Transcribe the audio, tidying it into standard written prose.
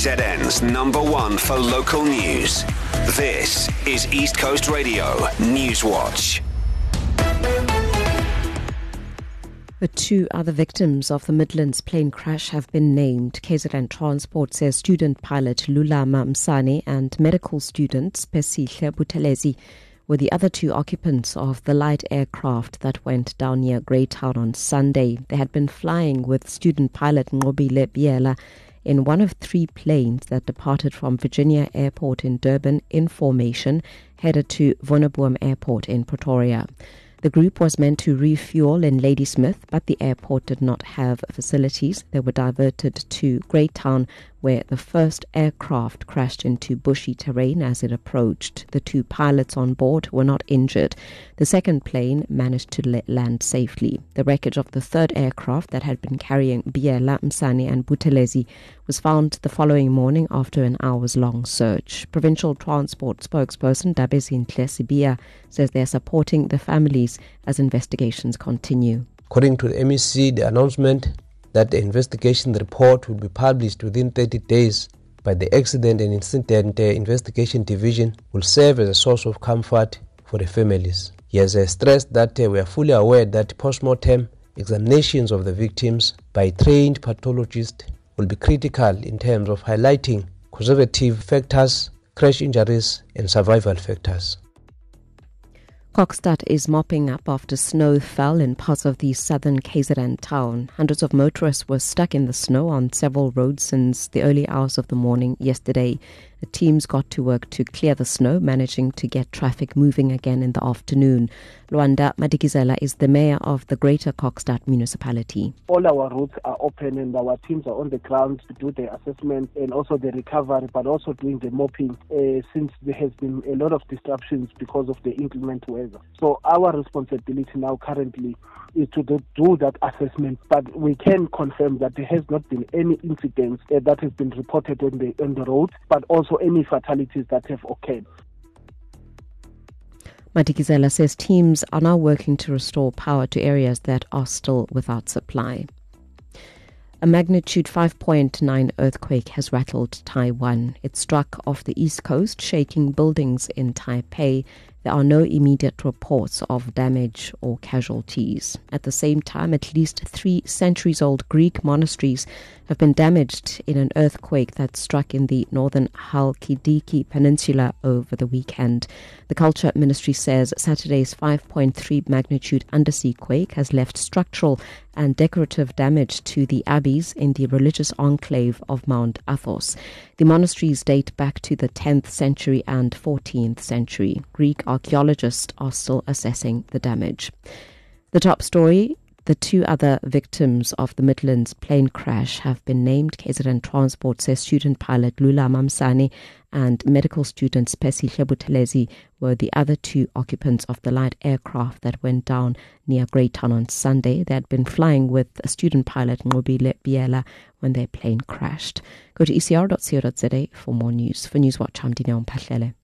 KZN's #1 for local news. This is East Coast Radio Newswatch. The two other victims of the Midlands plane crash have been named. KZN Transport says student pilot Lulama Msane and medical student Spesihle Buthelezi were the other two occupants of the light aircraft that went down near Greytown on Sunday. They had been flying with student pilot Nqobile Biela in one of three planes that departed from Virginia Airport in Durban in formation, headed to Vonneboom Airport in Pretoria. The group was meant to refuel in Ladysmith, but the airport did not have facilities. They were diverted to Greytown, where the first aircraft crashed into bushy terrain as it approached. The two pilots on board were not injured. The second plane managed to land safely. The wreckage of the third aircraft that had been carrying Biela, Msane and Buthelezi was found the following morning after an hours-long search. Provincial Transport spokesperson Dabezinhle Sibia says they are supporting the families as investigations continue. According to the MEC, the announcement that the investigation report will be published within 30 days by the Accident and Incident Investigation Division will serve as a source of comfort for the families. He has stressed that we are fully aware that post-mortem examinations of the victims by trained pathologists will be critical in terms of highlighting conservative factors, crash injuries and survival factors. Kokstad is mopping up after snow fell in parts of the southern KZN town. Hundreds of motorists were stuck in the snow on several roads since the early hours of the morning yesterday. The teams got to work to clear the snow, managing to get traffic moving again in the afternoon. Luanda Madikizela is the mayor of the Greater Kokstad municipality. All our roads are open and our teams are on the ground to do the assessment and also the recovery, but also doing the mopping since there has been a lot of disruptions because of the inclement weather. So our responsibility now currently is to do that assessment, but we can confirm that there has not been any incidents that has been reported on the road, but also any fatalities that have occurred. Madikizela says teams are now working to restore power to areas that are still without supply. A magnitude 5.9 earthquake has rattled Taiwan. It struck off the east coast, shaking buildings in Taipei. There are no immediate reports of damage or casualties. At the same time, at least 3 centuries-old Greek monasteries have been damaged in an earthquake that struck in the northern Halkidiki Peninsula over the weekend. The Culture Ministry says Saturday's 5.3 magnitude undersea quake has left structural and decorative damage to the abbeys in the religious enclave of Mount Athos. The monasteries date back to the 10th century and 14th century. Greek archaeologists are still assessing the damage. The top story: the two other victims of the Midlands plane crash have been named. KZN Transport says student pilot Lulama Msane and medical student Spesihle Buthelezi were the other two occupants of the light aircraft that went down near Greytown on Sunday. They had been flying with a student pilot Nqobile Biela when their plane crashed. Go to ecr.co.za for more news. For Newswatch, I'm Dineo Mpahlele.